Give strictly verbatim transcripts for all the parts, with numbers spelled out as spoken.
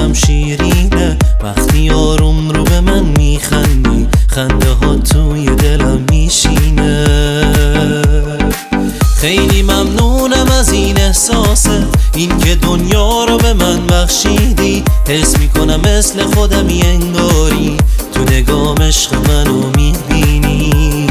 واسم شیرینه وقتی آروم رو به من میخندی، خنده ها توی دلم میشینه. خیلی ممنونم از این احساست، این که دنیا رو به من بخشیدی. حس میکنم مثل خودمی انگاری، تو نگام عشق منو میبینی.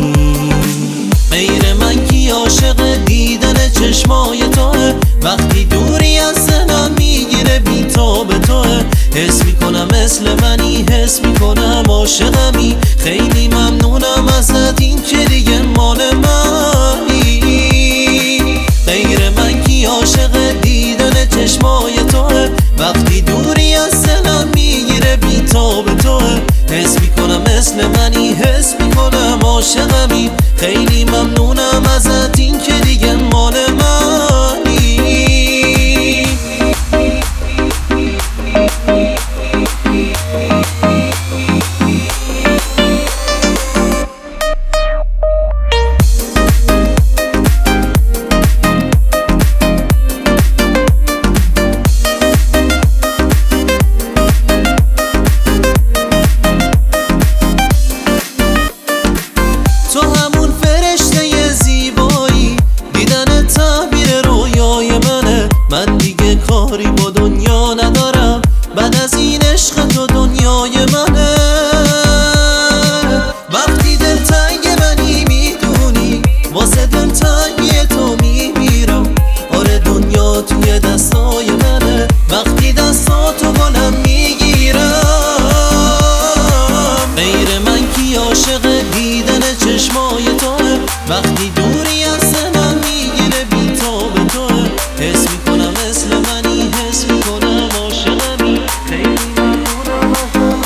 غیر من کی عاشق دیدن چشمای توه، وقتی دوری از ذهنم میگیره بی‌تاب توه. حس میکنم مثل منی، حس میکنم عاشقمی. خیلی ممنونم ازت، این که دیگه مال منی. غیر من کی عاشق دیدن چشمای توه، وقتی دوری از ذهنم میگیره بی‌تاب توه. حس میکنم مثل منی، حس میکنم عاشقمی. خیلی ممنونم ازت، این که دیگه مال منی. تو همون فرشته زیبایی، دیدن تعبیر رویای منه. من دیگه کاری با دنیا ندارم، بعد از این عشق تو دنیای منه. وقتی دلتنگ منی میدونی، واسه دلتنگی تو میمیرم. آره دنیا توی دستای منه، وقتی دستاتو بالم میگیرم. غیر من کی عاشق دیدن چشمای توه، وقتی دوری از ذهنم میگیره بی‌تاب توه. حس میکنم مثل منی، حس میکنم عاشقمی. خیلی ممنونم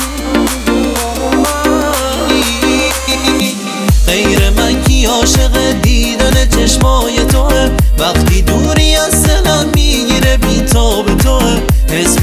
غیر من کی عاشق دیدن چشمای توه، وقتی دوری از ذهنم میگیره بی‌تاب توه. حس